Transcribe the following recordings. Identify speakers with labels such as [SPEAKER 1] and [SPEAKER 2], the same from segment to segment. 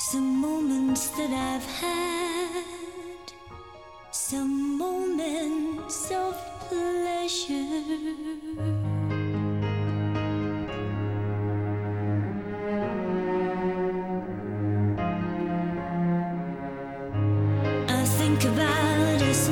[SPEAKER 1] Some moments that I've had, some moments of pleasure. I think about us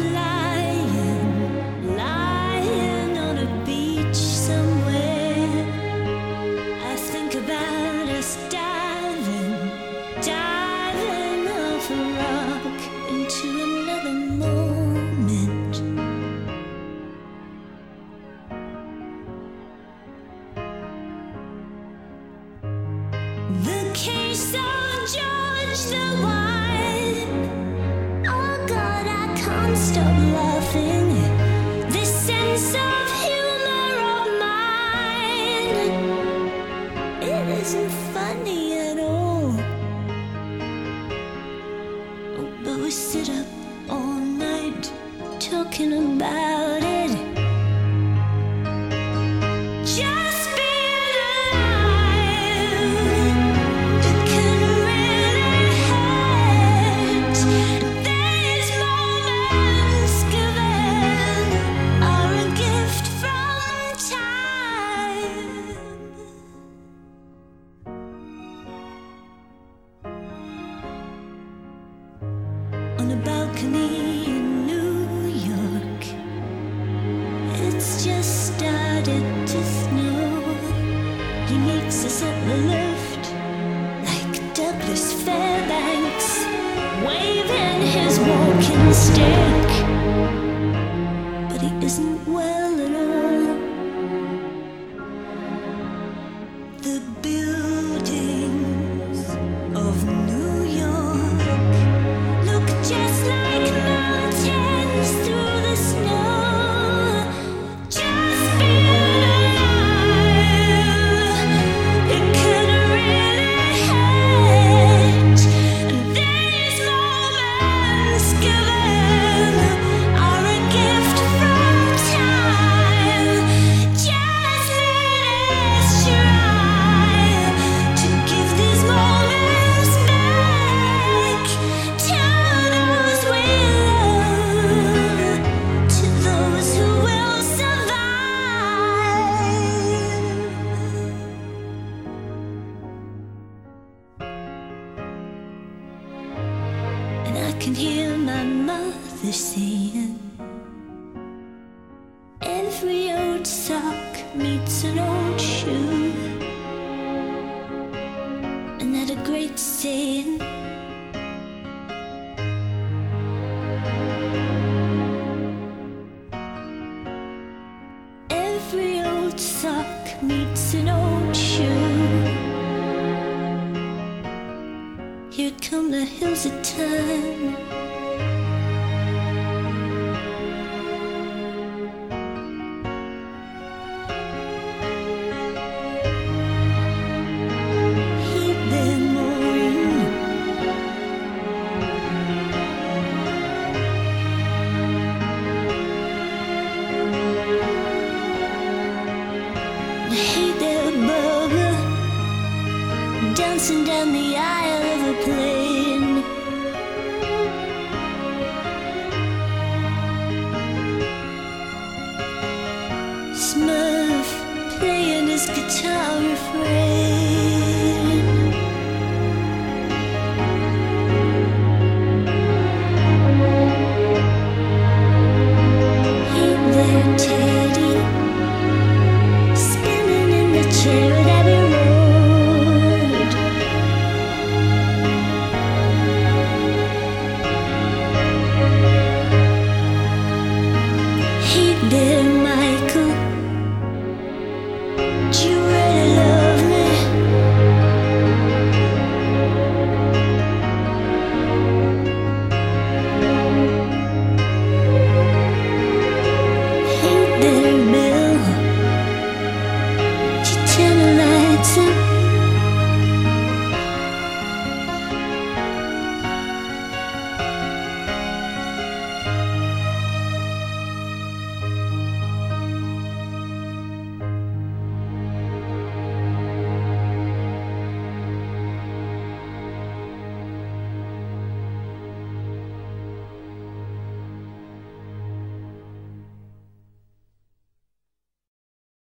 [SPEAKER 1] lying on a beach somewhere. I think about us diving off a rock into another moment. The case of George the Wine. Oh God, I can't stop laughing. This sense of humor of mine, it isn't funny at all. Oh, but we sit up all night talking about it. Just being alive, it can really hurt. These moments given are a gift from time. On a balcony in New York, it's just started to snow. He meets us at the lift like Douglas Fairbanks, waving his walking stick. But he isn't well at all. The buildings of New York look just like mountains through the snow. Just being alive, it can really hurt. And these moments given are a gift from time. Just let us try to give these moments back to those we love, to those who will survive. And I can hear my mother saying, every old sock meets an old shoe. And that a great saying, every old sock meets an old shoe. Here come the hills of time. Heed their mooring. Hey there, Bubba, dancing down the aisle of a plane. Smurf playing his guitar refrain.